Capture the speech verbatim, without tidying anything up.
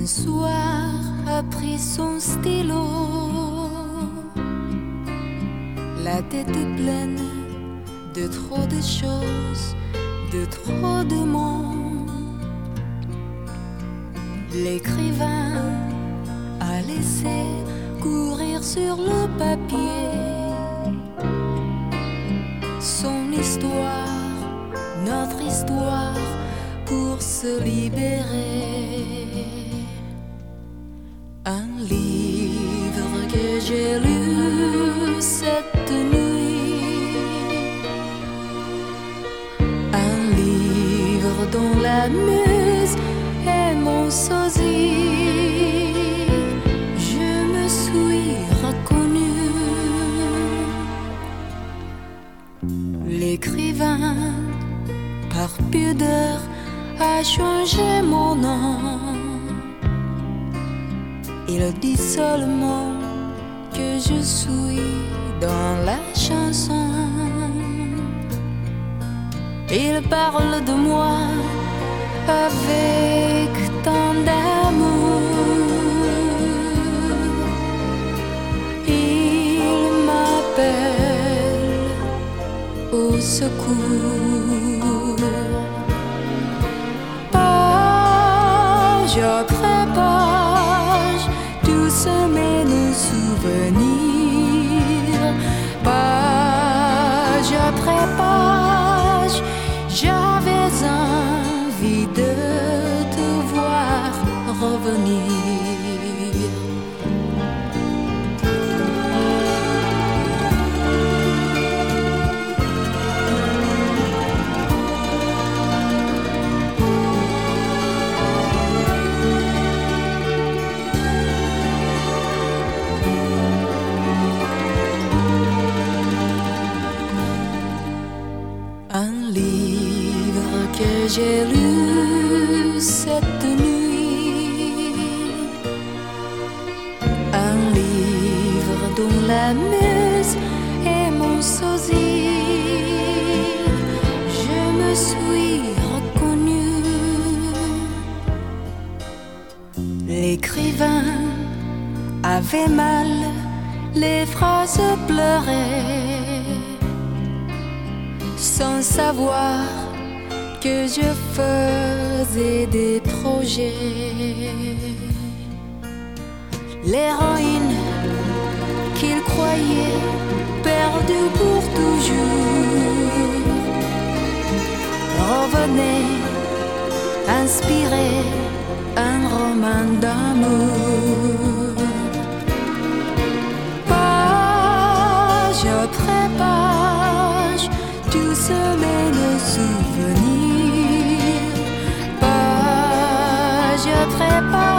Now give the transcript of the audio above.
soir a pris son stylo, la tête pleine de trop de choses, de trop de monde. L'écrivain a laissé courir sur le papier son histoire, notre histoire, pour se libérer. Un livre que j'ai lu cette nuit, un livre dont la muse est mon sosie. Je me suis reconnue. L'écrivain, par pudeur, a changé mon nom. Il dit seulement que je suis dans la chanson. Il parle de moi avec tant d'amour. Il m'appelle au secours. Page après page, tout semé nos souvenirs. Page après page, j'avais envie de te voir revenir. Un livre que j'ai lu cette nuit, un livre dont la muse est mon sosie. Je me suis reconnue. L'écrivain avait mal, les phrases pleuraient, sans savoir que je faisais des projets. L'héroïne qu'il croyait perdue pour toujours revenait inspirer un roman d'amour. Page après page, tout semé nos souvenirs. Page après page,